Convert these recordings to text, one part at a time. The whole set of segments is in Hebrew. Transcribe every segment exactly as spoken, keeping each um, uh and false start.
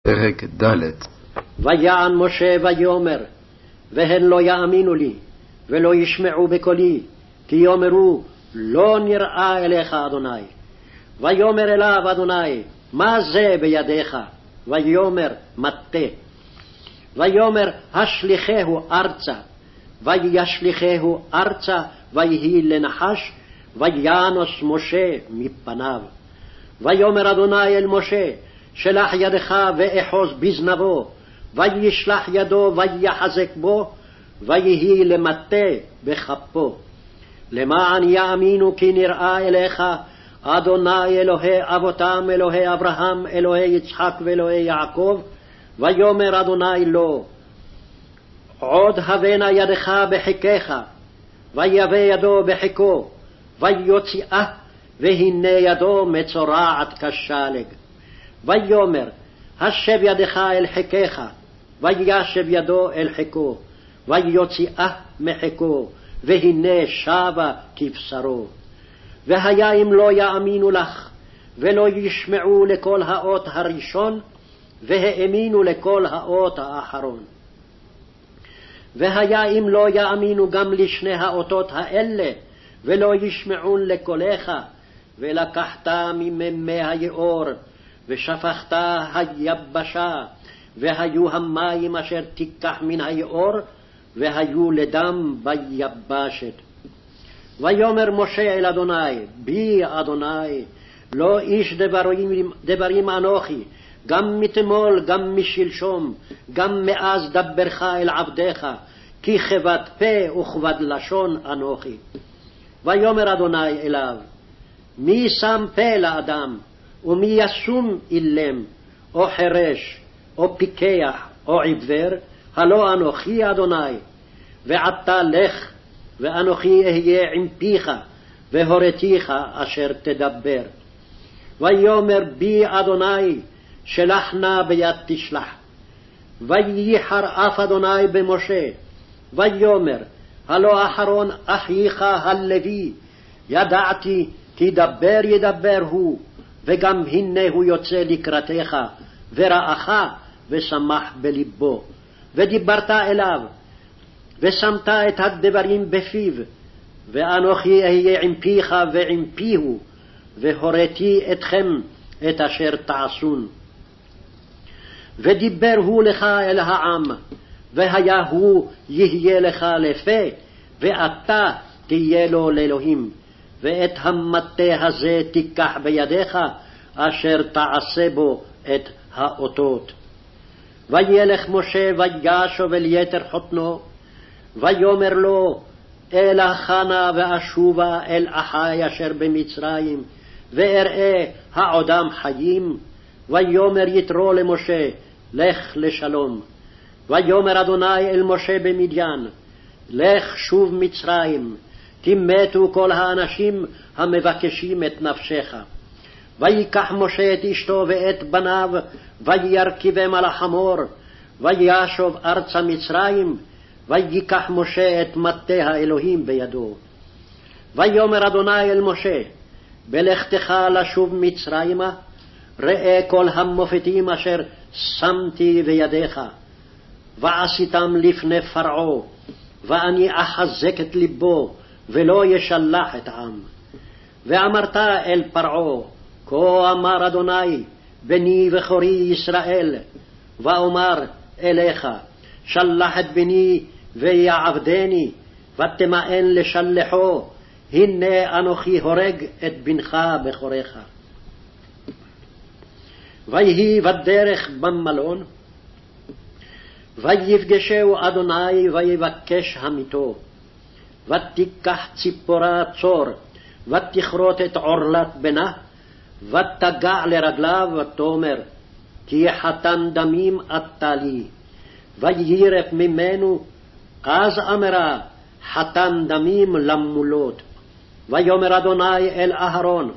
פרק ד'. ויען משה ויאמר, והן לא יאמינו לי, ולא ישמעו בקולי, כי יאמרו, לא נראה אליך אדוני. ויאמר אליו אדוני, מה זה בידיך? ויאמר, מטה. ויאמר, השליחהו ארצה. וישליחהו ארצה, ויהי לנחש, וינוס משה מפניו. ויאמר אדוני אל משה, שלח ידך ואחוז בזנבו, וישלח ידו ויחזק בו, ויהי למטה בכפו. למען יאמינו כי נראה אליך, אדוני אלוהי אבותם, אלוהי אברהם, אלוהי יצחק ואלוהי יעקב. ויאמר אדוני לו, עוד הבנה ידך בחיקך, ויבא ידו בחיקו, ויוציאה, והנה ידו מצורעת כשלג. ויאמר, השב ידך אל חיקך, וישב ידו אל חיקו, ויוציאה מחיקו, והנה שבה כבשרו. והיה אם לא יאמינו לך, ולא ישמעו לכל האות הראשון, והאמינו לכל האות האחרון. והיה אם לא יאמינו גם לשני האותות האלה, ולא ישמעו לקולך, ולקחת מממי היאור, ושפכת היבשה, והיו המים אשר תיקח מן היאור, והיו לדם ביבשת. ויאמר משה אל אדוני, בי אדוני, לא איש דברים, דברים אנוכי, גם מתמול, גם משלשום, גם מאז דברך אל עבדיך, כי כבד פה וכבד לשון אנוכי. ויאמר אדוני אליו, מי שם פה לאדם, ומי ישום אילם, או חרש, או פיקח, או עיוור, הלא אנוכי אדוני. ועתה לך, ואנוכי אהיה עם פיך, והורתיך אשר תדבר. ויאמר בי אדוני, שלח נא ביד תשלח. וייחר אף אדוני במשה, ויאמר, הלא אחרון אחיך הלוי, ידעתי כי דבר ידבר הוא, וגם הנה הוא יוצא לקראתך, וראך ושמח בלבו. ודיברת אליו, ושמת את הדברים בפיו, ואנוכי אהיה עם פיך ועם פיהו, והוריתי אתכם את אשר תעשון. ודיבר הוא לך אל העם, והיה הוא יהיה לך לפה, ואתה תהיה לו לאלוהים. ואת המטה הזה תיקח בידיך, אשר תעשה בו את האותות. וילך משה וישוב אל יתר חותנו, ויאמר לו, אלך נא ואשובה אל אחי אשר במצרים, ואראה העודם חיים. ויאמר יתרו למשה, לך לשלום. ויאמר אדוני אל משה במדיין, לך שוב מצרים, כי מתו כל האנשים המבקשים את נפשך. ויקח משה את אשתו ואת בניו, וירכיבם על החמור, וישוב ארצה מצרים, ויקח משה את מטה האלוהים בידו. ויאמר אדוני אל משה, בלכתך לשוב מצרימה, ראה כל המופתים אשר שמתי בידיך, ועשיתם לפני פרעה, ואני אחזק את ליבו, ולא ישלח את העם. ואמרת אל פרעה, כה אמר אדוני, בני וכורי ישראל, ואומר אליך, שלח את בני ויעבדני, ותמאן לשלחו, הנה אנוכי הורג את בנך בכורך. ויהי בדרך במלון, ויפגשהו אדוני ויבקש המיתו. ותיקח ציפורה צור, ותכרות את עורלת בנה, ותגע לרגליו, ותאמר, כי חתן דמים אתה לי. ויירף ממנו, אז אמרה, חתן דמים למולות. ויאמר אדוני אל אהרון,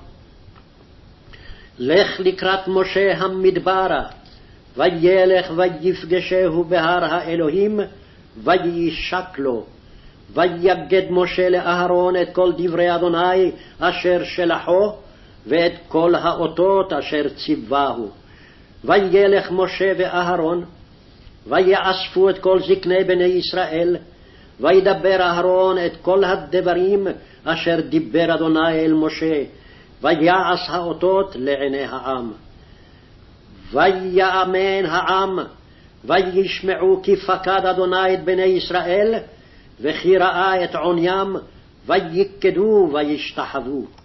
לך לקראת משה המדברה, וילך ויפגשהו בהר האלוהים, ויישק לו. ויגד משה לאהרון את כל דברי אדוני אשר שלחו, ואת כל האותות אשר ציווהו. וילך משה ואהרון, ויאספו את כל זקני בני ישראל, וידבר אהרון את כל הדברים אשר דיבר אדוני אל משה, ויעש האותות לעיני העם. ויאמן העם, וישמעו כי פקד אדוני את בני ישראל, וכי ראה את עוניים, ויקדו וישתחוו.